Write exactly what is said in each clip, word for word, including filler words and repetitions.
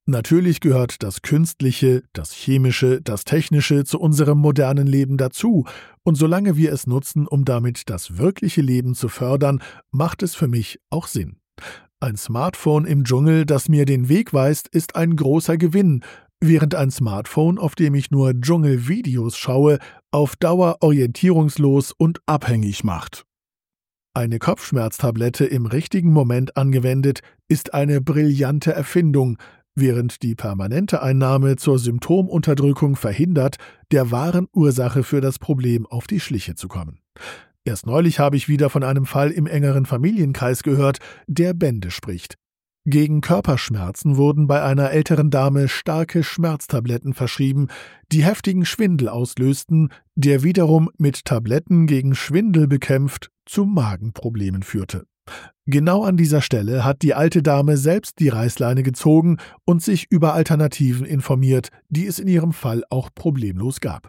Natürlich gehört das Künstliche, das Chemische, das Technische zu unserem modernen Leben dazu, und solange wir es nutzen, um damit das wirkliche Leben zu fördern, macht es für mich auch Sinn. Ein Smartphone im Dschungel, das mir den Weg weist, ist ein großer Gewinn, während ein Smartphone, auf dem ich nur Dschungelvideos schaue, auf Dauer orientierungslos und abhängig macht. Eine Kopfschmerztablette im richtigen Moment angewendet, ist eine brillante Erfindung, während die permanente Einnahme zur Symptomunterdrückung verhindert, der wahren Ursache für das Problem auf die Schliche zu kommen. Erst neulich habe ich wieder von einem Fall im engeren Familienkreis gehört, der Bände spricht. Gegen Körperschmerzen wurden bei einer älteren Dame starke Schmerztabletten verschrieben, die heftigen Schwindel auslösten, der wiederum mit Tabletten gegen Schwindel bekämpft zu Magenproblemen führte. Genau an dieser Stelle hat die alte Dame selbst die Reißleine gezogen und sich über Alternativen informiert, die es in ihrem Fall auch problemlos gab.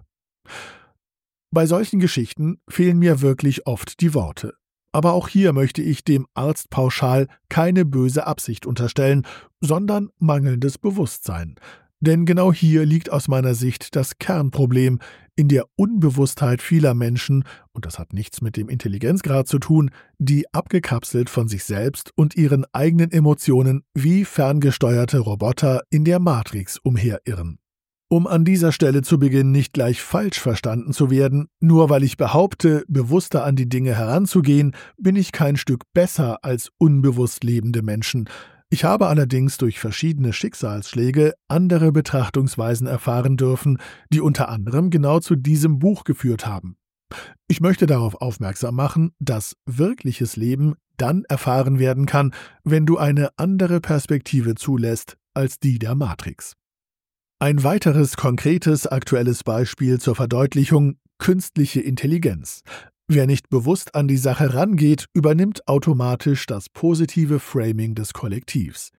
Bei solchen Geschichten fehlen mir wirklich oft die Worte. Aber auch hier möchte ich dem Arzt pauschal keine böse Absicht unterstellen, sondern mangelndes Bewusstsein. Denn genau hier liegt aus meiner Sicht das Kernproblem in der Unbewusstheit vieler Menschen, und das hat nichts mit dem Intelligenzgrad zu tun, die abgekapselt von sich selbst und ihren eigenen Emotionen wie ferngesteuerte Roboter in der Matrix umherirren. Um an dieser Stelle zu Beginn nicht gleich falsch verstanden zu werden, nur weil ich behaupte, bewusster an die Dinge heranzugehen, bin ich kein Stück besser als unbewusst lebende Menschen. Ich habe allerdings durch verschiedene Schicksalsschläge andere Betrachtungsweisen erfahren dürfen, die unter anderem genau zu diesem Buch geführt haben. Ich möchte darauf aufmerksam machen, dass wirkliches Leben dann erfahren werden kann, wenn du eine andere Perspektive zulässt als die der Matrix. Ein weiteres konkretes aktuelles Beispiel zur Verdeutlichung: künstliche Intelligenz. Wer nicht bewusst an die Sache rangeht, übernimmt automatisch das positive Framing des Kollektivs.